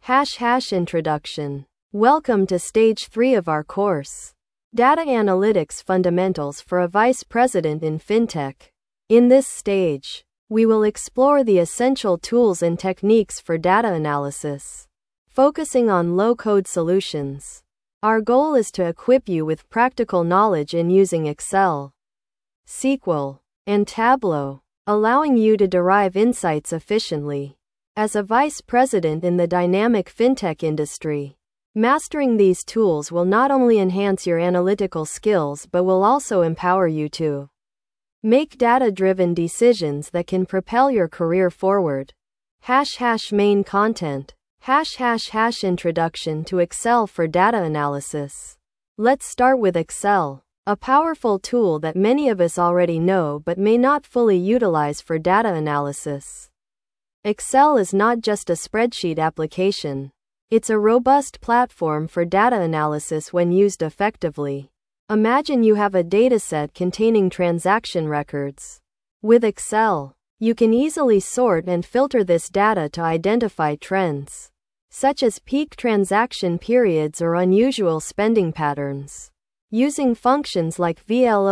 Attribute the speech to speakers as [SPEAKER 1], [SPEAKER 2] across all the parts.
[SPEAKER 1] Introduction. Welcome to Stage 3 of our course, Data Analytics Fundamentals for a Vice President in FinTech. In this stage, we will explore the essential tools and techniques for data analysis, focusing on low-code solutions. Our goal is to equip you with practical knowledge in using Excel, SQL, and Tableau, allowing you to derive insights efficiently. As a vice president in the dynamic fintech industry, mastering these tools will not only enhance your analytical skills but will also empower you to make data-driven decisions that can propel your career forward. Main content. Introduction to Excel for data analysis. Let's start with Excel, a powerful tool that many of us already know but may not fully utilize for data analysis. Excel is not just a spreadsheet application. It's a robust platform for data analysis when used effectively. Imagine you have a dataset containing transaction records. With Excel, you can easily sort and filter this data to identify trends, such as peak transaction periods or unusual spending patterns. Using functions like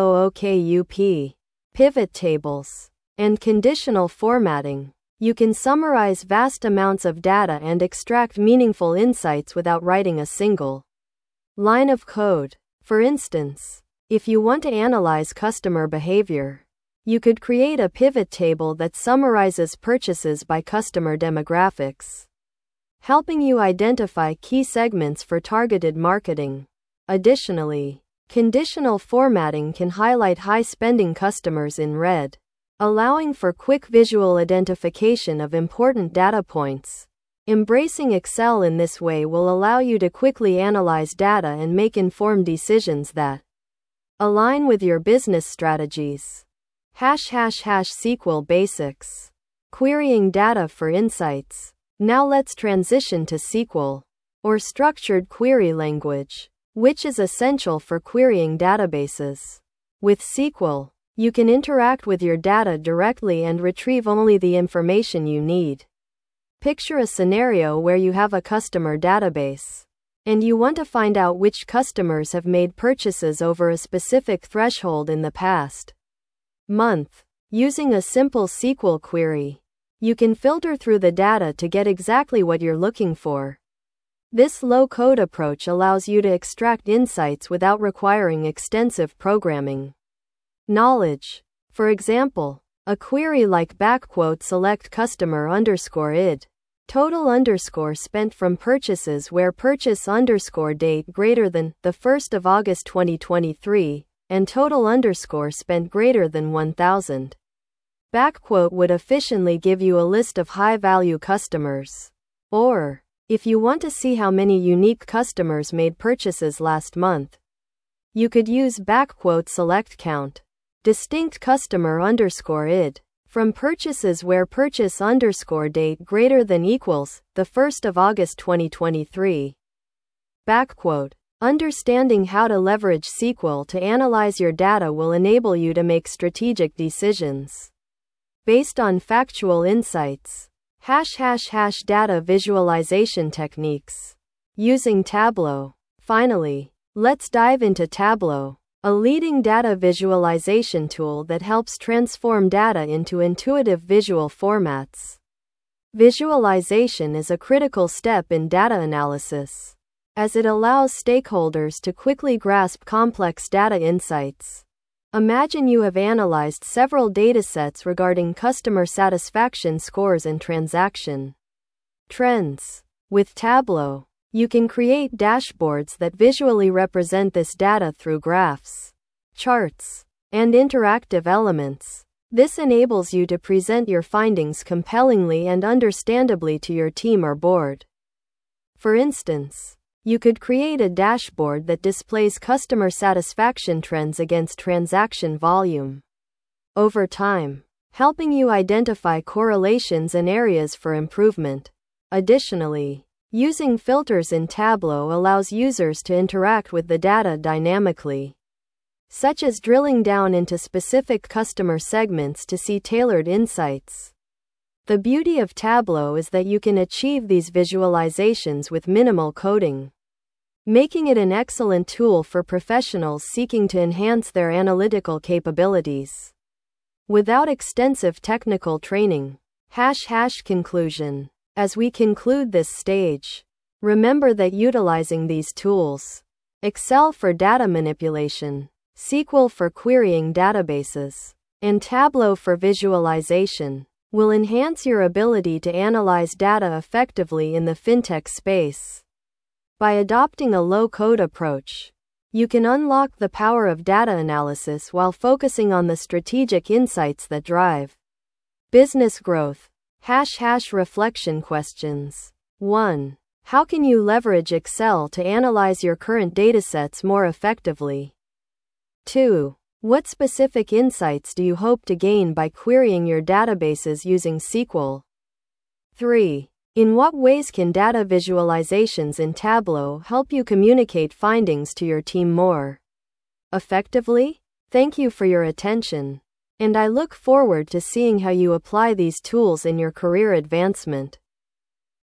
[SPEAKER 1] VLOOKUP, pivot tables, and conditional formatting, you can summarize vast amounts of data and extract meaningful insights without writing a single line of code. For instance, if you want to analyze customer behavior, you could create a pivot table that summarizes purchases by customer demographics, helping you identify key segments for targeted marketing. Additionally, conditional formatting can highlight high-spending customers in red, allowing for quick visual identification of important data points. Embracing Excel in this way will allow you to quickly analyze data and make informed decisions that align with your business strategies. SQL Basics. Querying data for insights. Now let's transition to SQL, or Structured Query Language, which is essential for querying databases. With SQL, you can interact with your data directly and retrieve only the information you need. Picture a scenario where you have a customer database, and you want to find out which customers have made purchases over a specific threshold in the past month. Using a simple SQL query, you can filter through the data to get exactly what you're looking for. This low-code approach allows you to extract insights without requiring extensive programming knowledge. For example, a query like *select customer _id. Total spent from purchases where purchase date greater than the 1st of August 2023 and total spent greater than 1,000. Would efficiently give you a list of high-value customers. Or, if you want to see how many unique customers made purchases last month, you could use *select count. Distinct customer _id. From purchases where purchase date greater than equals the 1st of August 2023. Understanding how to leverage SQL to analyze your data will enable you to make strategic decisions based on factual insights. Data visualization techniques. Using Tableau. Finally, let's dive into Tableau, a leading data visualization tool that helps transform data into intuitive visual formats. Visualization is a critical step in data analysis, as it allows stakeholders to quickly grasp complex data insights. Imagine you have analyzed several datasets regarding customer satisfaction scores and transaction trends. With Tableau, you can create dashboards that visually represent this data through graphs, charts, and interactive elements. This enables you to present your findings compellingly and understandably to your team or board. For instance, you could create a dashboard that displays customer satisfaction trends against transaction volume over time, helping you identify correlations and areas for improvement. Additionally, using filters in Tableau allows users to interact with the data dynamically, such as drilling down into specific customer segments to see tailored insights. The beauty of Tableau is that you can achieve these visualizations with minimal coding, making it an excellent tool for professionals seeking to enhance their analytical capabilities without extensive technical training. Conclusion. As we conclude this stage, remember that utilizing these tools, Excel for data manipulation, SQL for querying databases, and Tableau for visualization, will enhance your ability to analyze data effectively in the fintech space. By adopting a low-code approach, you can unlock the power of data analysis while focusing on the strategic insights that drive business growth. Reflection questions. 1. How can you leverage Excel to analyze your current datasets more effectively? 2. What specific insights do you hope to gain by querying your databases using SQL? 3. In what ways can data visualizations in Tableau help you communicate findings to your team more effectively? Thank you for your attention, and I look forward to seeing how you apply these tools in your career advancement.